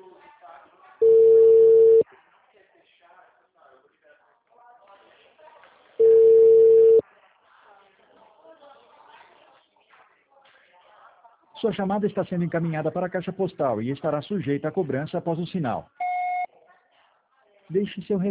Sua chamada está sendo encaminhada para a caixa postal e estará sujeita a cobrança após o sinal. Deixe seu recado.